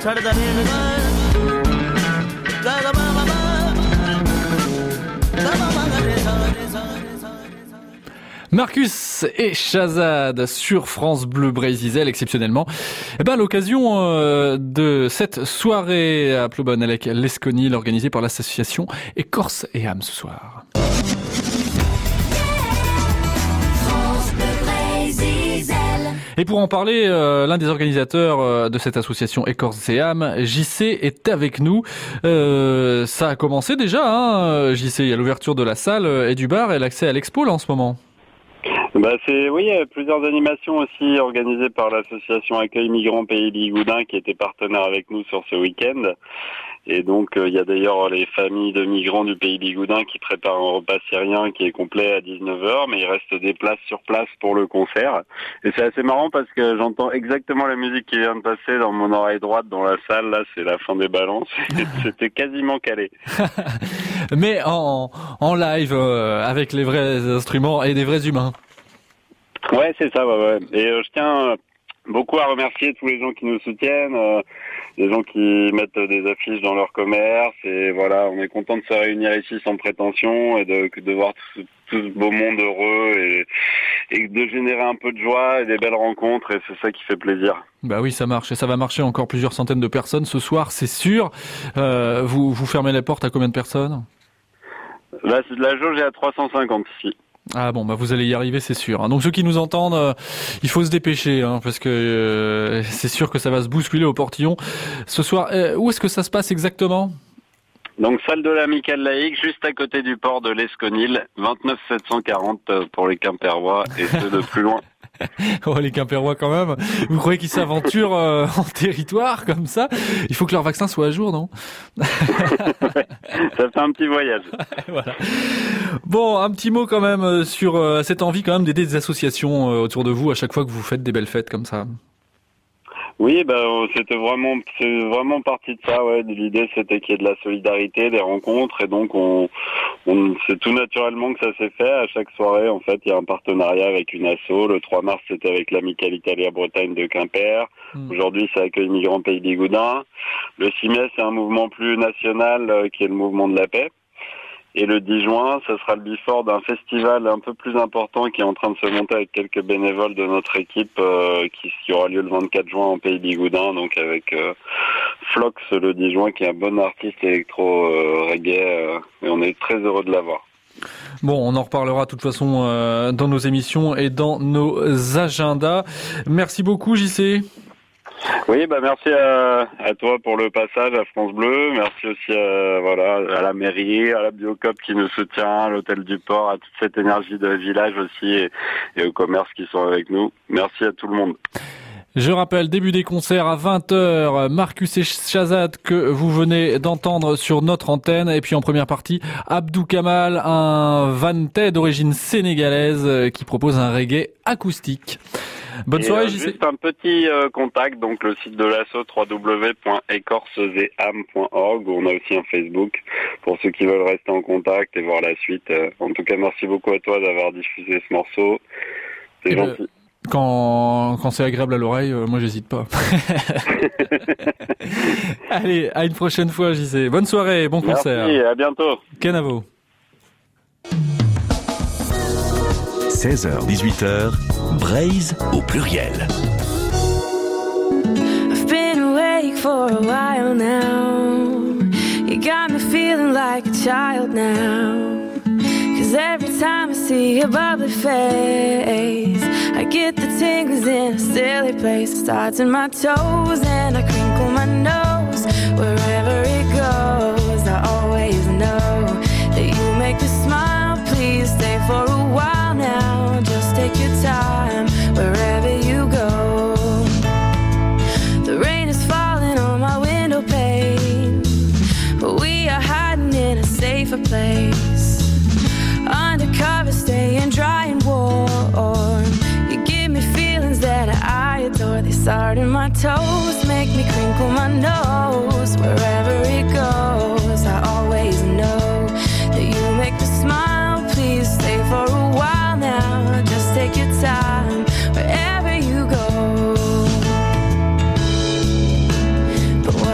Marcus et Shazad sur France Bleu Brésil, exceptionnellement. Eh ben, à l'occasion euh, de cette soirée à Ploubonne-Lès-Conil organisée par l'association Écorce et âme ce soir. Et pour en parler, euh, l'un des organisateurs euh, de cette association Écorce et âme, J C, est avec nous. Euh, ça a commencé déjà, hein, J C. Il y a l'ouverture de la salle et du bar et l'accès à l'expo là en ce moment. Bah c'est oui, il y a plusieurs animations aussi organisées par l'association Accueil Migrants Pays Bigoudin qui était partenaire avec nous sur ce week-end. Et donc euh, il y a d'ailleurs les familles de migrants du Pays Bigoudin qui préparent un repas syrien qui est complet à dix-neuf heures, mais il reste des places sur place pour le concert. Et c'est assez marrant parce que j'entends exactement la musique qui vient de passer dans mon oreille droite dans la salle. Là, c'est la fin des balances. C'était quasiment calé. Mais en, en live, euh, avec les vrais instruments et des vrais humains. Ouais, c'est ça, ouais, ouais. Et euh, je tiens beaucoup à remercier tous les gens qui nous soutiennent, euh, les gens qui mettent des affiches dans leur commerce, et voilà, on est content de se réunir ici sans prétention et de, de voir tout, tout ce beau monde heureux et, et de générer un peu de joie et des belles rencontres, et c'est ça qui fait plaisir. Bah oui, ça marche, et ça va marcher encore plusieurs centaines de personnes ce soir, c'est sûr. Euh, vous, vous fermez les portes à combien de personnes ? Là, c'est de la jauge, j'ai à trois cent cinquante ici. Ah bon, bah vous allez y arriver, c'est sûr. Donc ceux qui nous entendent, euh, il faut se dépêcher, hein, parce que euh, c'est sûr que ça va se bousculer au portillon. Ce soir, euh, où est-ce que ça se passe exactement ? Donc salle de l'Amicale laïque, juste à côté du port de Lès-Conil, vingt-neuf sept cent quarante pour les Quimpérois et ceux de plus loin. Oh, les Quimpérois quand même. Vous croyez qu'ils s'aventurent euh, en territoire comme ça ? Il faut que leur vaccin soit à jour, non ? Ça fait un petit voyage. Voilà. Bon, un petit mot quand même sur euh, cette envie quand même d'aider des associations euh, autour de vous à chaque fois que vous faites des belles fêtes comme ça. Oui, bah, c'était vraiment, c'est vraiment parti de ça, ouais. L'idée, c'était qu'il y ait de la solidarité, des rencontres, et donc on, on, c'est tout naturellement que ça s'est fait. À chaque soirée, en fait, il y a un partenariat avec une asso. Le trois mars, c'était avec l'Amicale Italie-Bretagne de Quimper. Mmh. Aujourd'hui, ça accueille Migrants Pays Bigoudin. Le six mai, c'est un mouvement plus national, euh, qui est le mouvement de la paix. Et le dix juin, ce sera le before d'un festival un peu plus important qui est en train de se monter avec quelques bénévoles de notre équipe, euh, qui, qui aura lieu le vingt-quatre juin en Pays Bigoudin, donc avec euh, Flox le dix juin, qui est un bon artiste électro euh, reggae, euh, et on est très heureux de l'avoir. Bon, on en reparlera de toute façon euh, dans nos émissions et dans nos agendas. Merci beaucoup, J C. Oui, bah merci à, à toi pour le passage à France Bleu. Merci aussi à, voilà, à la mairie, à la Biocop qui nous soutient, à l'hôtel du Port, à toute cette énergie de village aussi et, et aux commerces qui sont avec nous. Merci à tout le monde. Je rappelle, début des concerts à vingt heures, Marcus et Shazad que vous venez d'entendre sur notre antenne. Et puis en première partie, Abdou Kamal, un vantais d'origine sénégalaise qui propose un reggae acoustique. Bonne et soirée, euh, J C. Juste un petit euh, contact, donc le site de l'asso w w w point écorce et âme point org, où on a aussi un Facebook pour ceux qui veulent rester en contact et voir la suite. Euh, en tout cas, merci beaucoup à toi d'avoir diffusé ce morceau. C'est et gentil. Le... Quand, quand c'est agréable à l'oreille, euh, moi j'hésite pas. Allez, à une prochaine fois, J C. Bonne soirée, bon concert. Merci, à bientôt. Kenavo. seize heures dix-huit heures, Braise au pluriel. I've been awake for a while now. You got me feeling like a child now. Cause every time I see your bubbly face, I get the tingles in a silly place. It starts in my toes and I crinkle my nose. Wherever it goes, I always know that you make me smile. Please stay for a while now. Just take your time wherever you go. The rain is falling on my window pane, but we are hiding in a safer place. Undercover, staying dry and warm. You give me feelings that I adore. They start in my toes, make me crinkle my nose. Wherever it goes, I always know that you make me smile. Please stay for a while now. Just take your time wherever you go. But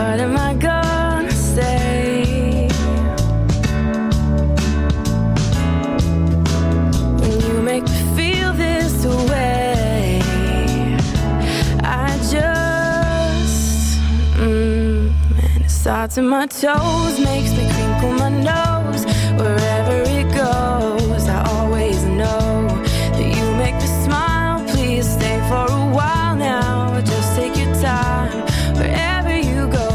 starts in my toes, makes me crinkle my nose. Wherever it goes, I always know that you make me smile. Please stay for a while now, just take your time wherever you go.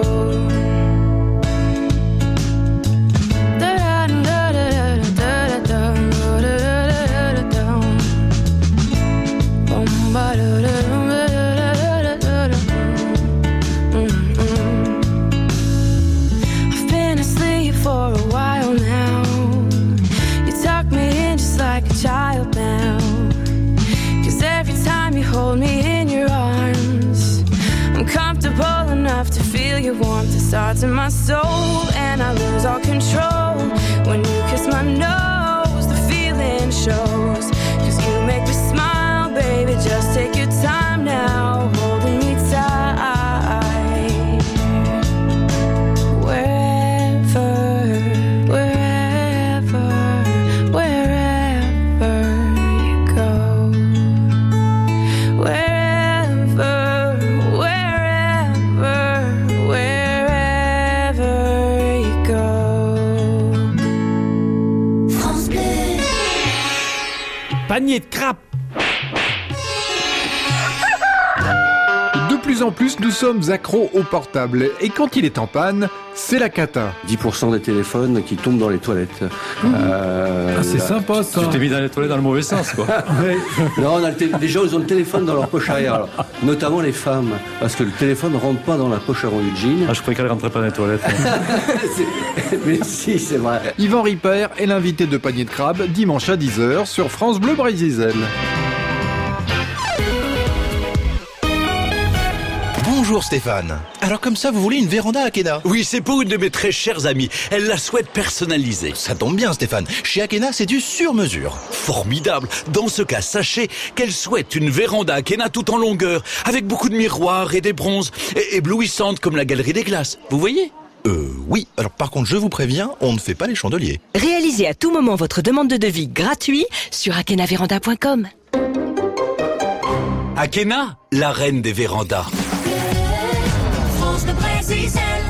I've been asleep for a while now. You tuck me in just like a child now. 'Cause every time you hold me in your arms, I'm comfortable enough to feel your warmth. It starts in my soul and I lose all control. When you kiss my nose, the feeling shows. 'Cause you make me smile, baby, just take your time now, holding me tight. Wherever, wherever, wherever you go. Wherever, wherever, wherever you go. France Bleu. Panier de crapes. De plus en plus, nous sommes accros au portable. Et quand il est en panne, c'est la cata. dix pour cent des téléphones qui tombent dans les toilettes. Euh, Ah, c'est là- sympa, ça. Tu t'es mis dans les toilettes dans le mauvais sens, quoi. Non, on a le té- les gens, ils ont le téléphone dans leur poche arrière. Alors, notamment les femmes. Parce que le téléphone ne rentre pas dans la poche avant du jean. Ah, je croyais qu'elle rentrait pas dans les toilettes. Mais si, c'est vrai. Yvan Ripper est l'invité de Panier de Crabe, dimanche à dix heures sur France Bleu Brésil. Bonjour Stéphane. Alors comme ça, vous voulez une véranda Akena? Oui, c'est pour une de mes très chères amies. Elle la souhaite personnalisée. Ça tombe bien Stéphane. Chez Akena, c'est du sur-mesure. Formidable. Dans ce cas, sachez qu'elle souhaite une véranda Akena tout en longueur, avec beaucoup de miroirs et des bronzes, et éblouissante comme la galerie des glaces. Vous voyez? Euh, oui. Alors par contre, je vous préviens, on ne fait pas les chandeliers. Réalisez à tout moment votre demande de devis gratuit sur akenavéranda point com. Akena, la reine des vérandas. France de Brésil.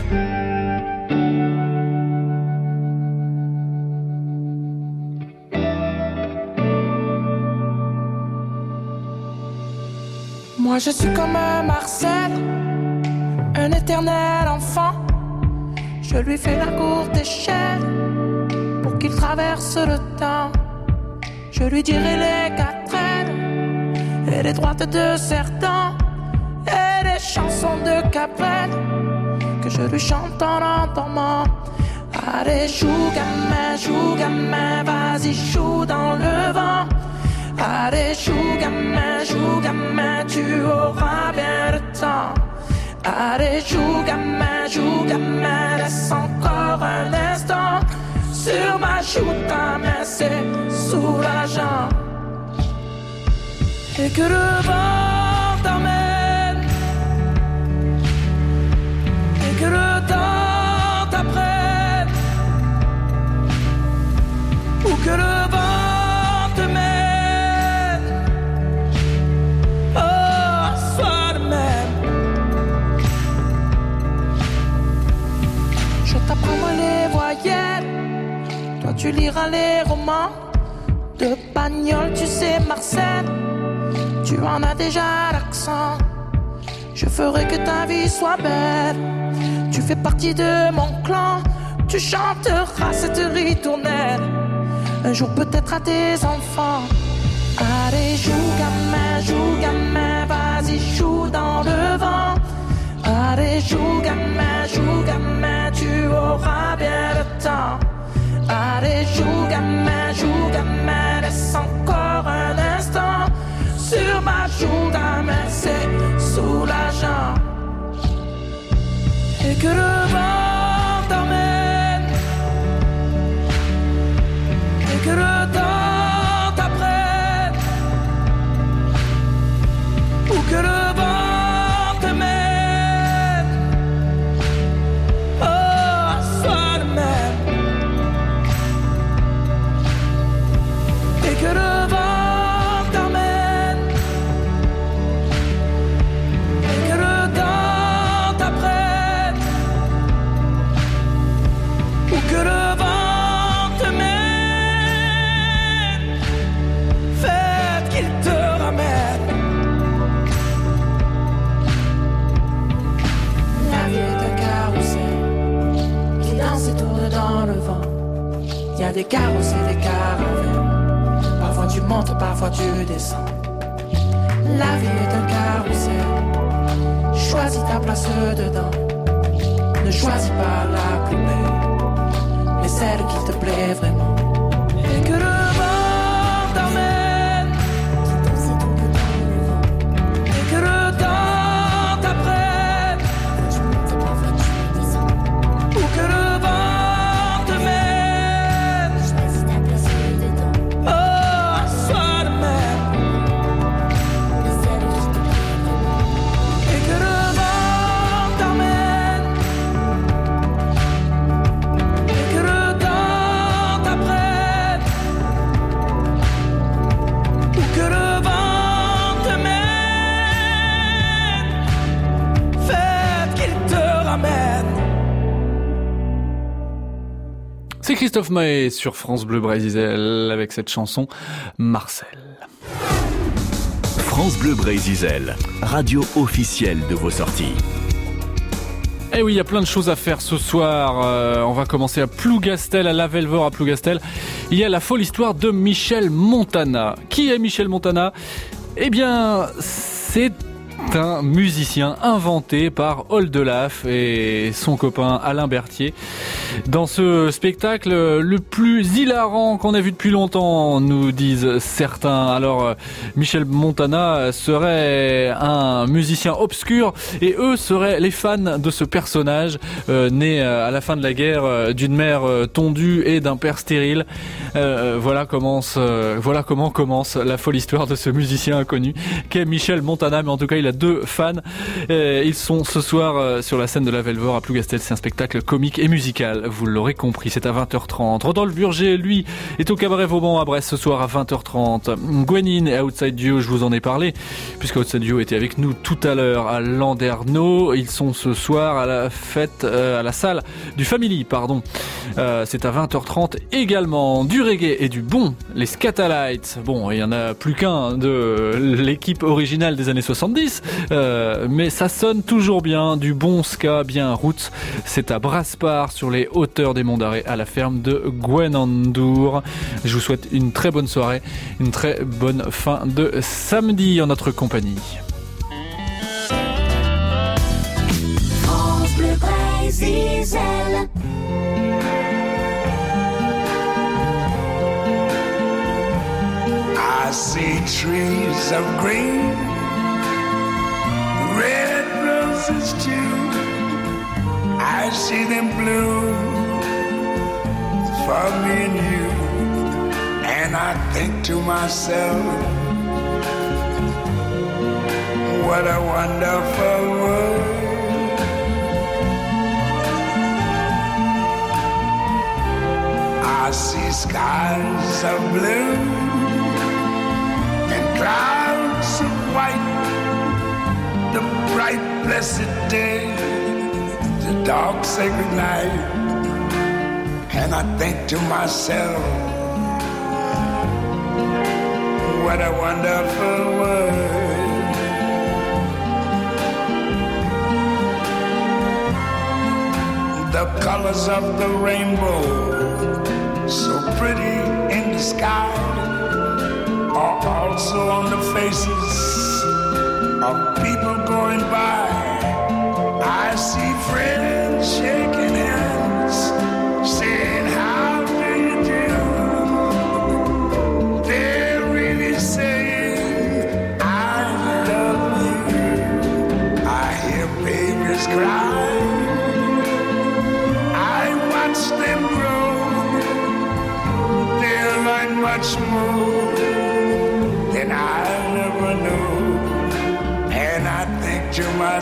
Moi je suis comme un Marcel, un éternel enfant. Je lui fais la courte échelle pour qu'il traverse le temps. Je lui dirai les quatre ailes et les droites de Cerdan et les chansons de Cabrel que je lui chante en endormant. Allez, joue gamin, joue gamin, vas-y, joue dans le vent. Allez, joue gamin, joue gamin, tu auras bien le temps. Allez, joue gamin, joue gamin, laisse encore un instant. Sur ma joue, ta main, c'est soulageant. Et que le vent t'emmène, et que le temps t'apprenne, ou que le vent te mène, oh, sois le même. Je t'apprendrai les voyelles, toi tu liras les romans. De Pagnol, tu sais Marcel, tu en as déjà l'accent. Je ferai que ta vie soit belle, tu fais partie de mon clan. Tu chanteras cette ritournelle, un jour peut-être à tes enfants. Allez, joue gamin, joue gamin, vas-y, joue dans le vent. Allez, joue gamin, joue gamin, tu auras bien le temps. Allez, joue gamin, joue gamin, laisse encore un instant. Sur ma joue, ta main, c'est soulageant. Et que le vent t'emmène, et que le temps t'apprenne, ou que le vent te mène, oh, sois le même. Et que le vent t'emmène, et que le temps t'apprenne, y a des carrosses et des caravelles. Parfois tu montes, parfois tu descends. La vie est un carrousel. Choisis ta place dedans. Ne choisis pas la plus belle, mais celle qui te plaît vraiment. Et que le vent t'emmène, et que le temps t'apprenne, ou que le vent te mène. Oh, sois le même. Et que le vent t'emmène, et que le temps t'apprenne, ou que le vent te mène. Faites qu'il te ramène. C'est Christophe Maé sur France Bleu Brésil avec cette chanson Marcel. France Bleu Brésil, radio officielle de vos sorties. Eh oui, il y a plein de choses à faire ce soir. Euh, on va commencer à Plougastel, à Lavelvor à Plougastel. Il y a la folle histoire de Michel Montana. Qui est Michel Montana ? Eh bien, c'est un musicien inventé par Oldelaf et son copain Alain Berthier. Dans ce spectacle, le plus hilarant qu'on a vu depuis longtemps, nous disent certains. Alors, Michel Montana serait un musicien obscur et eux seraient les fans de ce personnage euh, né à la fin de la guerre euh, d'une mère euh, tondue et d'un père stérile. Euh, voilà, commence, euh, voilà comment commence la folle histoire de ce musicien inconnu qu'est Michel Montana. Mais en tout cas, il a deux fans. Euh, ils sont ce soir euh, sur la scène de Lavelvor à Plougastel. C'est un spectacle comique et musical. Vous l'aurez compris, c'est à vingt heures trente. Rodolphe Burger, lui, est au Cabaret Vauban à Brest ce soir à vingt heures trente. Gwenin et Outside Duo, je vous en ai parlé, puisque Outside Duo était avec nous tout à l'heure à Landerneau. Ils sont ce soir à la fête, euh, à la salle du Family, pardon. Euh, c'est à vingt heures trente également. Du reggae et du bon, les Scatalites. Bon, il y en a plus qu'un de l'équipe originale des années soixante-dix, euh, mais ça sonne toujours bien, du bon ska, bien roots. C'est à Brasparts, sur les hauteurs des Monts d'Arrée, à la ferme de Gwenandour. Je vous souhaite une très bonne soirée, une très bonne fin de samedi en notre compagnie. France Bleu Brésil. I see trees of green, red roses too. I see them bloom for me and you. And I think to myself, what a wonderful world. I see skies of blue and clouds of white, the bright blessed day, the dark sacred night. And I think to myself, what a wonderful world. The colors of the rainbow, so pretty in the sky, are also on the faces of people going by. I see friends shaking hands, saying, how do you do? They're really saying, I love you. I hear babies cry, I watch them grow, they'll learn much more